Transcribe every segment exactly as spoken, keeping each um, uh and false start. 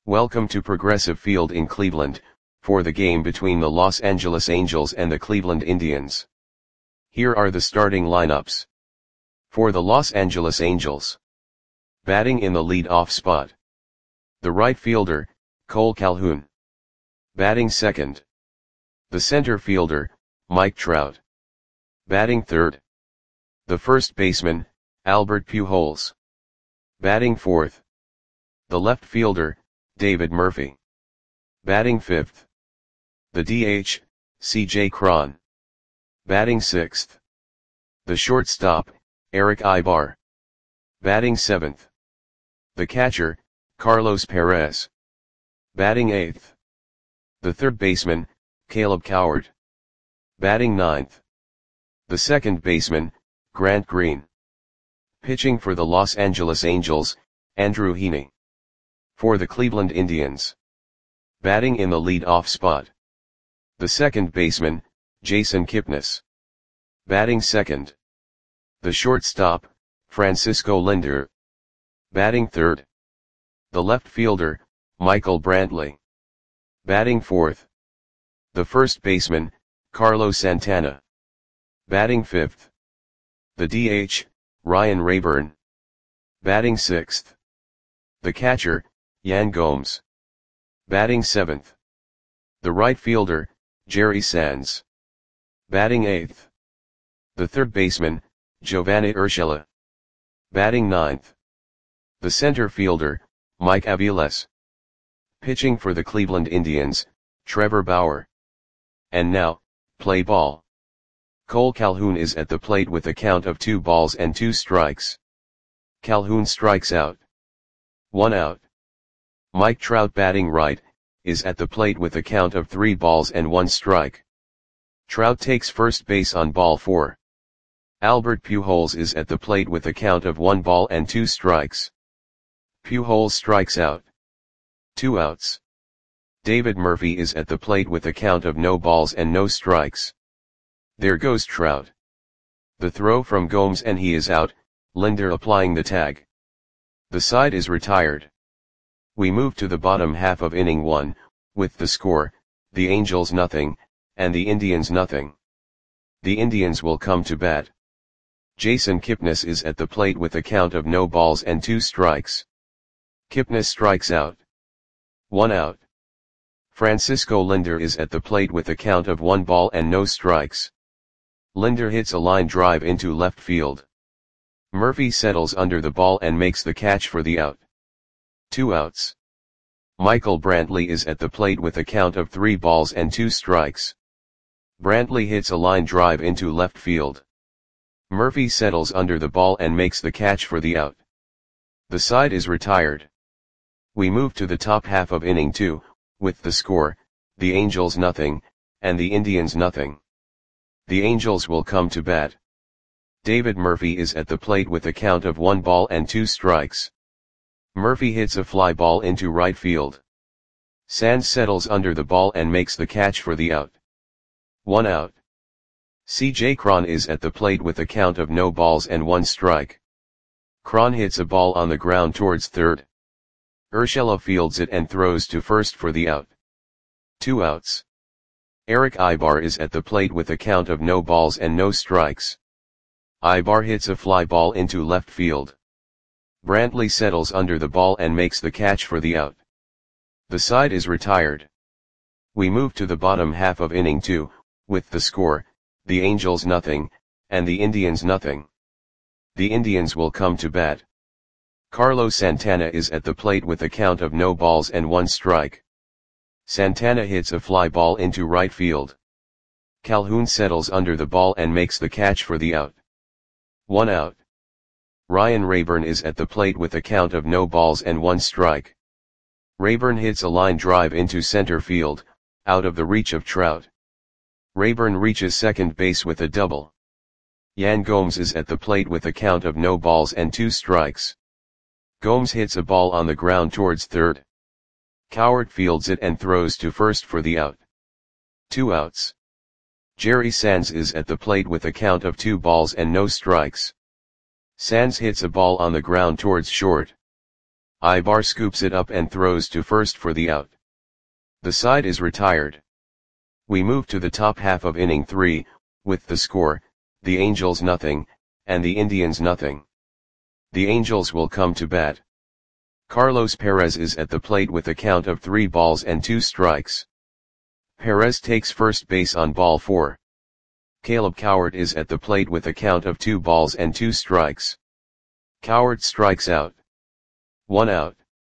Welcome to Progressive Field in Cleveland, for the game between the Los Angeles Angels and the Cleveland Indians. Here are the starting lineups. For the Los Angeles Angels. Batting in the lead-off spot. The right fielder, Cole Calhoun. Batting second. The center fielder, Mike Trout. Batting third. The first baseman, Albert Pujols. Batting fourth. The left fielder, David Murphy. Batting fifth. The D H, C J Cron. Batting sixth. The shortstop, Eric Aybar. Batting seventh. The catcher, Carlos Perez. Batting eighth. The third baseman, Caleb Coward. Batting ninth. The second baseman, Grant Green. Pitching for the Los Angeles Angels, Andrew Heaney. For the Cleveland Indians. Batting in the lead-off spot. The second baseman, Jason Kipnis. Batting second. The shortstop, Francisco Lindor. Batting third. The left fielder, Michael Brantley. Batting fourth. The first baseman, Carlos Santana. Batting fifth. The D H, Ryan Rayburn. Batting sixth. The catcher, Yan Gomes. Batting seventh. The right fielder, Jerry Sands. Batting eighth. The third baseman, Giovanni Urshela. Batting ninth. The center fielder, Mike Aviles. Pitching for the Cleveland Indians, Trevor Bauer. And now, play ball. Cole Calhoun is at the plate with a count of two balls and two strikes. Calhoun strikes out. One out. Mike Trout, batting right, is at the plate with a count of three balls and one strike. Trout takes first base on ball four. Albert Pujols is at the plate with a count of one ball and two strikes. Pujols strikes out. Two outs. David Murphy is at the plate with a count of no balls and no strikes. There goes Trout. The throw from Gomes and he is out, Lindor applying the tag. The side is retired. We move to the bottom half of inning one, with the score, the Angels nothing, and the Indians nothing. The Indians will come to bat. Jason Kipnis is at the plate with a count of no balls and two strikes. Kipnis strikes out. One out. Francisco Lindor is at the plate with a count of one ball and no strikes. Lindor hits a line drive into left field. Murphy settles under the ball and makes the catch for the out. Two outs. Michael Brantley is at the plate with a count of three balls and two strikes. Brantley hits a line drive into left field. Murphy settles under the ball and makes the catch for the out. The side is retired. We move to the top half of inning two, with the score, the Angels nothing, and the Indians nothing. The Angels will come to bat. David Murphy is at the plate with a count of one ball and two strikes. Murphy hits a fly ball into right field. Sands settles under the ball and makes the catch for the out. One out. C J Cron is at the plate with a count of no balls and one strike. Cron hits a ball on the ground towards third. Urshela fields it and throws to first for the out. Two outs. Eric Aybar is at the plate with a count of no balls and no strikes. Aybar hits a fly ball into left field. Brantley settles under the ball and makes the catch for the out. The side is retired. We move to the bottom half of inning two, with the score, the Angels nothing, and the Indians nothing. The Indians will come to bat. Carlos Santana is at the plate with a count of no balls and one strike. Santana hits a fly ball into right field. Calhoun settles under the ball and makes the catch for the out. One out. Ryan Rayburn is at the plate with a count of no balls and one strike. Rayburn hits a line drive into center field, out of the reach of Trout. Rayburn reaches second base with a double. Yan Gomes is at the plate with a count of no balls and two strikes. Gomes hits a ball on the ground towards third. Coward fields it and throws to first for the out. Two outs. Jerry Sands is at the plate with a count of two balls and no strikes. Sands hits a ball on the ground towards short. Ibar scoops it up and throws to first for the out. The side is retired. We move to the top half of inning three, with the score, the Angels nothing, and the Indians nothing. The Angels will come to bat. Carlos Perez is at the plate with a count of three balls and two strikes. Perez takes first base on ball four. Caleb Cowart is at the plate with a count of two balls and two strikes. Cowart strikes out. One out.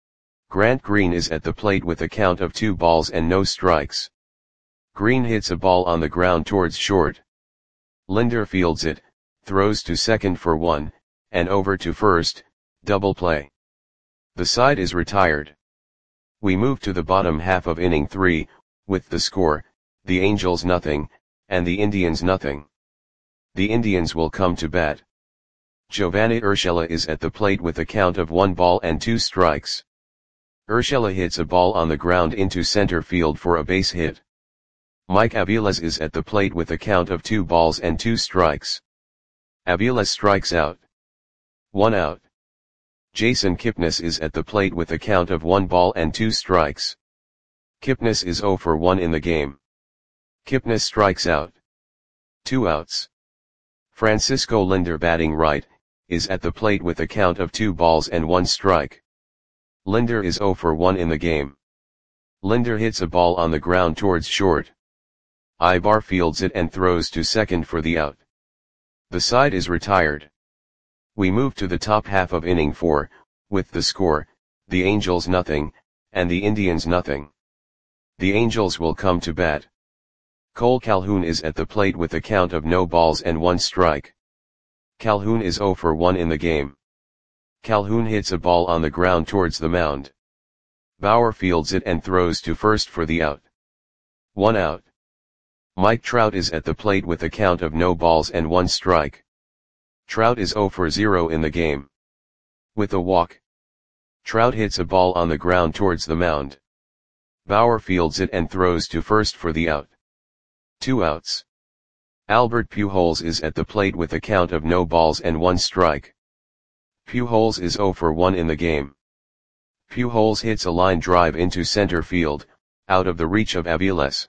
Grant Green is at the plate with a count of two balls and no strikes. Green hits a ball on the ground towards short. Linder fields it, throws to second for one, and over to first, double play. The side is retired. We move to the bottom half of inning three, with the score, the Angels nothing, and the Indians nothing. The Indians will come to bat. Giovanni Urshela is at the plate with a count of one ball and two strikes. Urshela hits a ball on the ground into center field for a base hit. Mike Aviles is at the plate with a count of two balls and two strikes. Aviles strikes out. One out. Jason Kipnis is at the plate with a count of one ball and two strikes. Kipnis is zero for one in the game. Kipnis strikes out. Two outs. Francisco Linder, batting right, is at the plate with a count of two balls and one strike. Linder is zero for one in the game. Linder hits a ball on the ground towards short. Ibar fields it and throws to second for the out. The side is retired. We move to the top half of inning four, with the score, the Angels nothing, and the Indians nothing. The Angels will come to bat. Cole Calhoun is at the plate with a count of no balls and one strike. Calhoun is zero for one in the game. Calhoun hits a ball on the ground towards the mound. Bauer fields it and throws to first for the out. One out. Mike Trout is at the plate with a count of no balls and one strike. Trout is zero for zero in the game. With a walk, Trout hits a ball on the ground towards the mound. Bauer fields it and throws to first for the out. Two outs. Albert Pujols is at the plate with a count of no balls and one strike. Pujols is zero for one in the game. Pujols hits a line drive into center field, out of the reach of Aviles.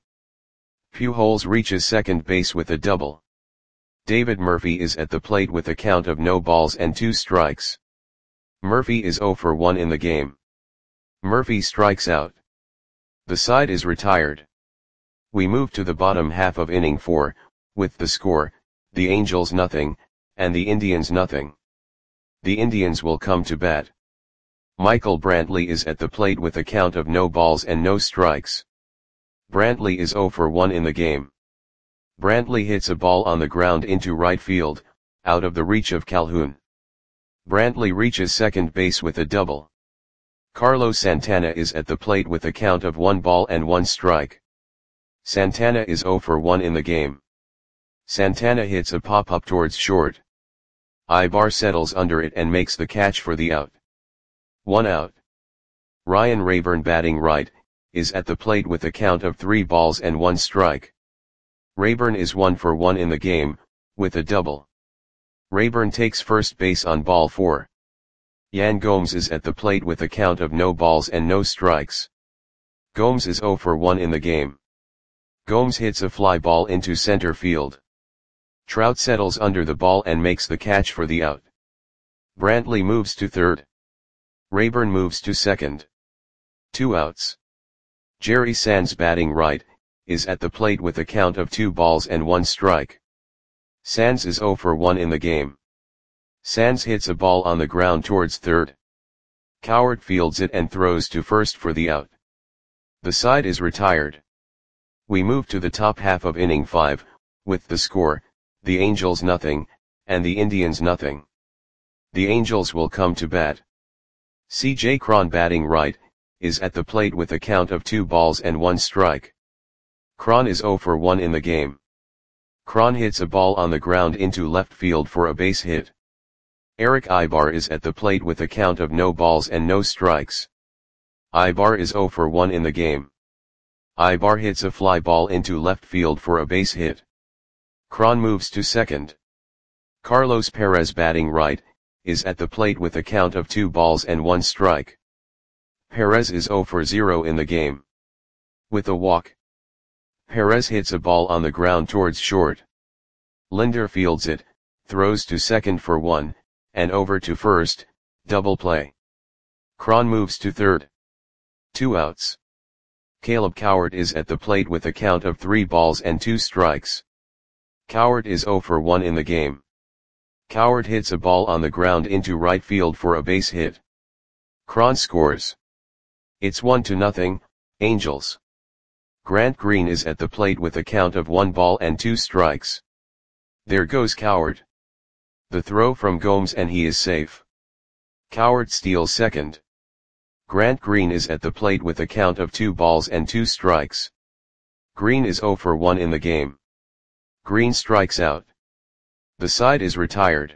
Pujols reaches second base with a double. David Murphy is at the plate with a count of no balls and two strikes. Murphy is zero for one in the game. Murphy strikes out. The side is retired. We move to the bottom half of inning four, with the score, the Angels nothing, and the Indians nothing. The Indians will come to bat. Michael Brantley is at the plate with a count of no balls and no strikes. Brantley is zero for one in the game. Brantley hits a ball on the ground into right field, out of the reach of Calhoun. Brantley reaches second base with a double. Carlos Santana is at the plate with a count of one ball and one strike. Santana is zero for one in the game. Santana hits a pop-up towards short. Ibar settles under it and makes the catch for the out. One out. Ryan Rayburn, batting right, is at the plate with a count of three balls and one strike. Rayburn is one for one in the game, with a double. Rayburn takes first base on ball four. Yan Gomes is at the plate with a count of no balls and no strikes. Gomes is zero for one in the game. Gomes hits a fly ball into center field. Trout settles under the ball and makes the catch for the out. Brantley moves to third. Rayburn moves to second. Two outs. Jerry Sands, batting right, is at the plate with a count of two balls and one strike. Sands is zero for one in the game. Sands hits a ball on the ground towards third. Cowart fields it and throws to first for the out. The side is retired. We move to the top half of inning five, with the score, the Angels nothing, and the Indians nothing. The Angels will come to bat. C J Cron, batting right, is at the plate with a count of two balls and one strike. Cron is zero for one in the game. Cron hits a ball on the ground into left field for a base hit. Eric Ibar is at the plate with a count of no balls and no strikes. Ibar is zero for one in the game. Ibar hits a fly ball into left field for a base hit. Cron moves to second. Carlos Perez, batting right, is at the plate with a count of two balls and one strike. Perez is zero for zero in the game. With a walk, Perez hits a ball on the ground towards short. Linder fields it, throws to second for one, and over to first, double play. Cron moves to third. Two outs. Caleb Cowart is at the plate with a count of three balls and two strikes. Cowart is zero for one in the game. Cowart hits a ball on the ground into right field for a base hit. Cron scores. It's one to nothing, Angels. Grant Green is at the plate with a count of one ball and two strikes. There goes Cowart. The throw from Gomes and he is safe. Cowart steals second. Grant Green is at the plate with a count of two balls and two strikes. Green is zero for one in the game. Green strikes out. The side is retired.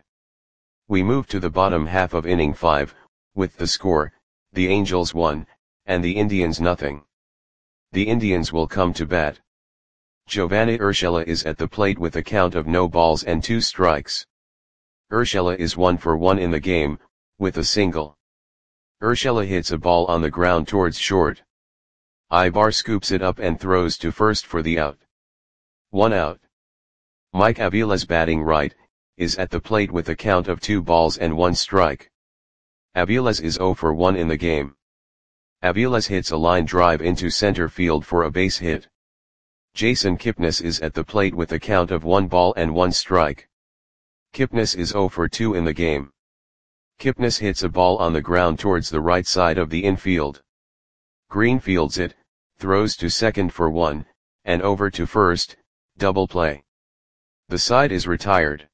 We move to the bottom half of inning five, with the score, the Angels one, and the Indians nothing. The Indians will come to bat. Giovanni Urshela is at the plate with a count of no balls and two strikes. Urshela is one for one in the game, with a single. Urshela hits a ball on the ground towards short. Ibar scoops it up and throws to first for the out. One out. Mike Aviles, batting right, is at the plate with a count of two balls and one strike. Aviles is zero for one in the game. Aviles hits a line drive into center field for a base hit. Jason Kipnis is at the plate with a count of one ball and one strike. Kipnis is zero for two in the game. Kipnis hits a ball on the ground towards the right side of the infield. Green fields it, throws to second for one, and over to first, double play. The side is retired.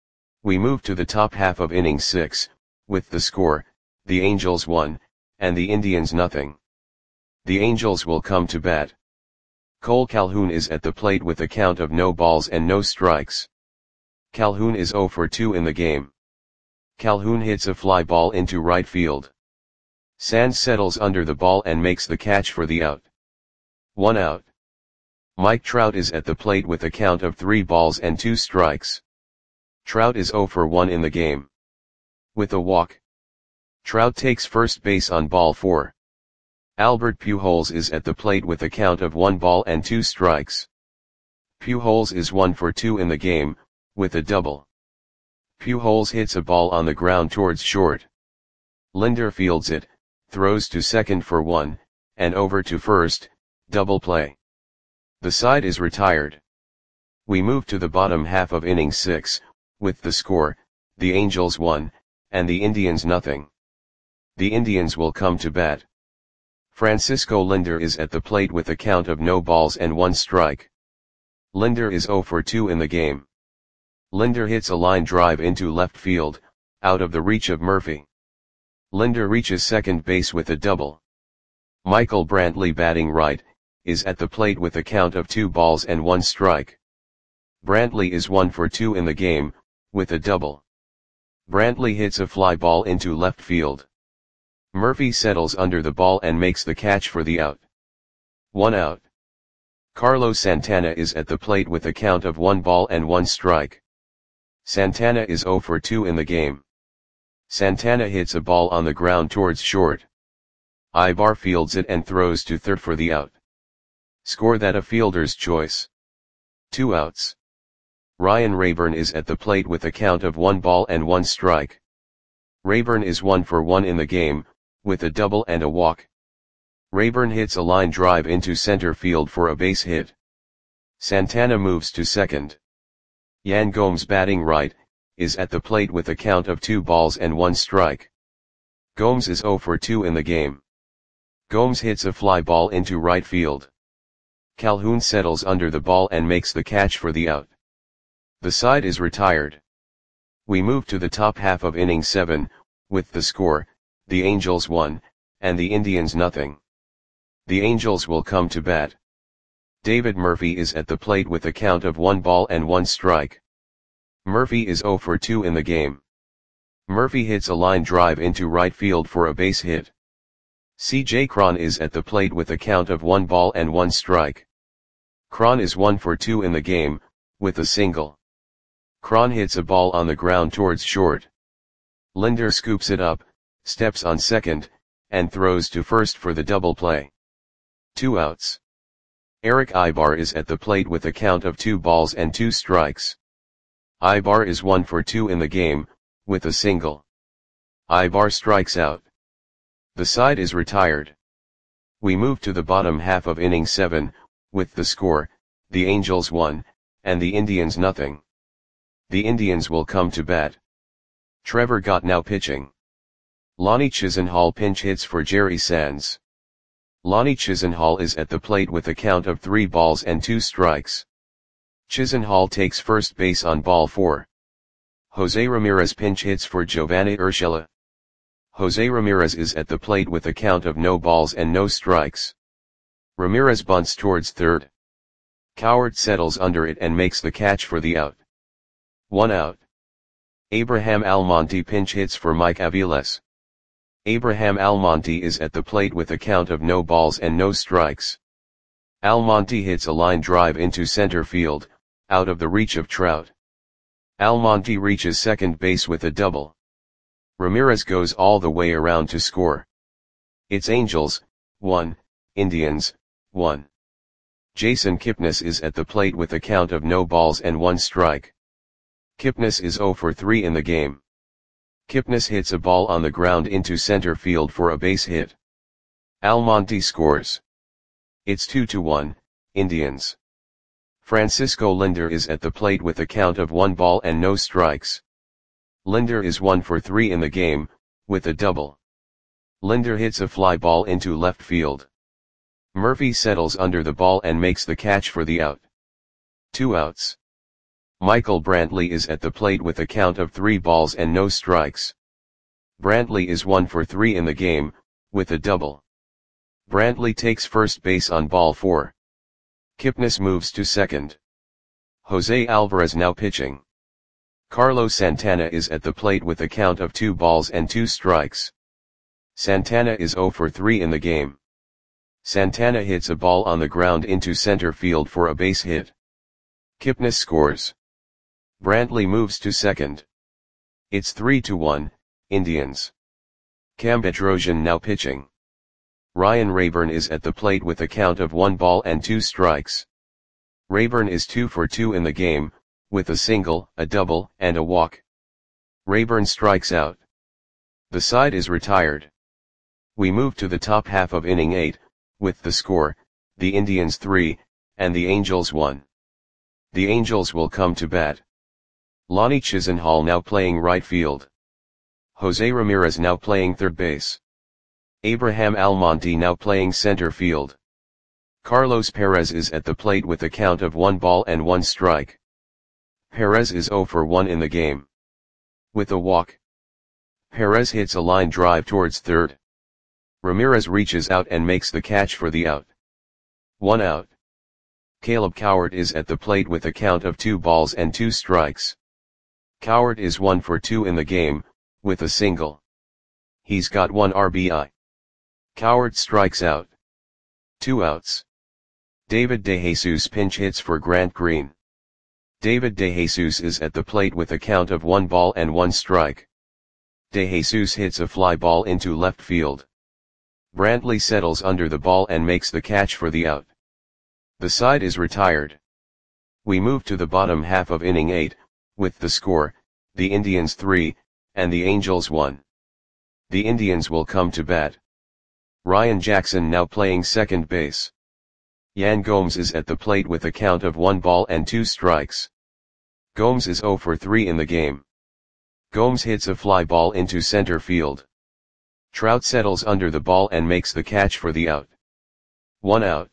We move to the top half of inning six, with the score, the Angels one, and the Indians nothing. The Angels will come to bat. Cole Calhoun is at the plate with a count of no balls and no strikes. Calhoun is zero for two in the game. Calhoun hits a fly ball into right field. Sands settles under the ball and makes the catch for the out. One out. Mike Trout is at the plate with a count of three balls and two strikes. Trout is zero for one in the game. With a walk, Trout takes first base on ball four. Albert Pujols is at the plate with a count of one ball and two strikes. Pujols is one for two in the game, with a double. Pujols hits a ball on the ground towards short. Linder fields it, throws to second for one, and over to first, double play. The side is retired. We move to the bottom half of inning six, with the score, the Angels one, and the Indians nothing. The Indians will come to bat. Francisco Linder is at the plate with a count of no balls and one strike. Linder is zero for two in the game. Linder hits a line drive into left field, out of the reach of Murphy. Linder reaches second base with a double. Michael Brantley, batting right, is at the plate with a count of two balls and one strike. Brantley is one for two in the game, with a double. Brantley hits a fly ball into left field. Murphy settles under the ball and makes the catch for the out. One out. Carlos Santana is at the plate with a count of one ball and one strike. Santana is zero for two in the game. Santana hits a ball on the ground towards short. Ibar fields it and throws to third for the out. Score that a fielder's choice. Two outs. Ryan Rayburn is at the plate with a count of one ball and one strike. Rayburn is one for one in the game, with a double and a walk. Rayburn hits a line drive into center field for a base hit. Santana moves to second. Yan Gomes, batting right, is at the plate with a count of two balls and one strike. Gomes is zero for two in the game. Gomes hits a fly ball into right field. Calhoun settles under the ball and makes the catch for the out. The side is retired. We move to the top half of inning seven, with the score, the Angels one, and the Indians nothing. The Angels will come to bat. David Murphy is at the plate with a count of one ball and one strike. Murphy is zero for two in the game. Murphy hits a line drive into right field for a base hit. C J Cron is at the plate with a count of one ball and one strike. Cron is one for two in the game, with a single. Cron hits a ball on the ground towards short. Linder scoops it up, steps on second, and throws to first for the double play. Two outs. Eric Ibar is at the plate with a count of two balls and two strikes. Ibar is one for two in the game, with a single. Ibar strikes out. The side is retired. We move to the bottom half of inning seven, with the score, the Angels one, and the Indians nothing. The Indians will come to bat. Trevor Gott now pitching. Lonnie Chisenhall pinch hits for Jerry Sands. Lonnie Chisenhall is at the plate with a count of three balls and two strikes. Chisenhall takes first base on ball four. Jose Ramirez pinch hits for Giovanni Urshela. Jose Ramirez is at the plate with a count of no balls and no strikes. Ramirez bunts towards third. Cowart settles under it and makes the catch for the out. One out. Abraham Almonte pinch hits for Mike Aviles. Abraham Almonte is at the plate with a count of no balls and no strikes. Almonte hits a line drive into center field, out of the reach of Trout. Almonte reaches second base with a double. Ramirez goes all the way around to score. It's Angels, one, Indians, one. Jason Kipnis is at the plate with a count of no balls and one strike. Kipnis is zero for three in the game. Kipnis hits a ball on the ground into center field for a base hit. Almonte scores. It's two to one, Indians. Francisco Lindor is at the plate with a count of one ball and no strikes. Lindor is one for three in the game, with a double. Lindor hits a fly ball into left field. Murphy settles under the ball and makes the catch for the out. Two outs. Michael Brantley is at the plate with a count of three balls and no strikes. Brantley is one for three in the game, with a double. Brantley takes first base on ball four. Kipnis moves to second. Jose Alvarez now pitching. Carlos Santana is at the plate with a count of two balls and two strikes. Santana is zero for three in the game. Santana hits a ball on the ground into center field for a base hit. Kipnis scores. Brantley moves to second. It's three to one, Indians. Cam Bedrosian now pitching. Ryan Rayburn is at the plate with a count of one ball and two strikes. Rayburn is two for two in the game, with a single, a double, and a walk. Rayburn strikes out. The side is retired. We move to the top half of inning eight, with the score, the Indians three, and the Angels one. The Angels will come to bat. Lonnie Chisenhall now playing right field. Jose Ramirez now playing third base. Abraham Almonte now playing center field. Carlos Perez is at the plate with a count of one ball and one strike. Perez is zero for one in the game. With a walk. Perez hits a line drive towards third. Ramirez reaches out and makes the catch for the out. One out. Caleb Cowart is at the plate with a count of two balls and two strikes. Cowart is one for two in the game, with a single. He's got one R B I. Cowart strikes out. Two outs. David DeJesus pinch hits for Grant Green. David DeJesus is at the plate with a count of one ball and one strike. DeJesus hits a fly ball into left field. Brantley settles under the ball and makes the catch for the out. The side is retired. We move to the bottom half of inning eight, with the score, the Indians three, and the Angels one. The Indians will come to bat. Ryan Jackson now playing second base. Yan Gomes is at the plate with a count of one ball and two strikes. Gomes is zero for three in the game. Gomes hits a fly ball into center field. Trout settles under the ball and makes the catch for the out. One out.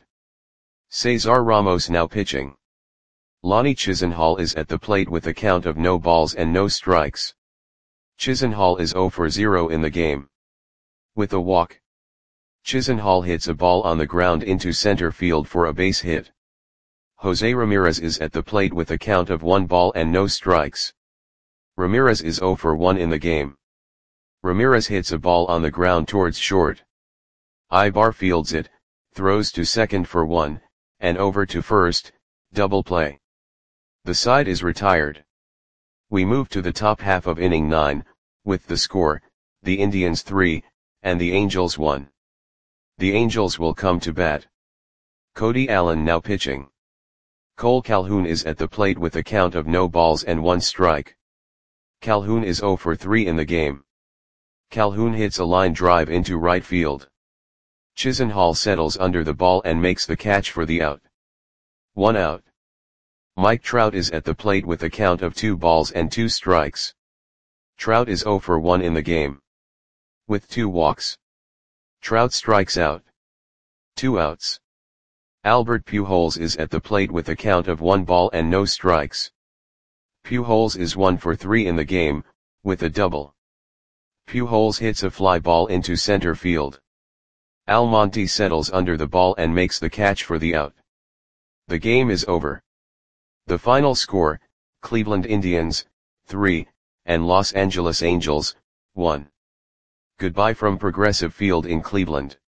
Cesar Ramos now pitching. Lonnie Chisenhall is at the plate with a count of no balls and no strikes. Chisenhall is zero for zero in the game. With a walk. Chisenhall hits a ball on the ground into center field for a base hit. Jose Ramirez is at the plate with a count of one ball and no strikes. Ramirez is zero for one in the game. Ramirez hits a ball on the ground towards short. Ibar fields it, throws to second for one, and over to first, double play. The side is retired. We move to the top half of inning nine, with the score, the Indians three, and the Angels won. The Angels will come to bat. Cody Allen now pitching. Cole Calhoun is at the plate with a count of no balls and one strike. Calhoun is zero for three in the game. Calhoun hits a line drive into right field. Chisenhall settles under the ball and makes the catch for the out. One out. Mike Trout is at the plate with a count of two balls and two strikes. Trout is zero for one in the game. With two walks. Trout strikes out. Two outs. Albert Pujols is at the plate with a count of one ball and no strikes. Pujols is one for three in the game, with a double. Pujols hits a fly ball into center field. Almonte settles under the ball and makes the catch for the out. The game is over. The final score, Cleveland Indians, three, and Los Angeles Angels, one. Goodbye from Progressive Field in Cleveland.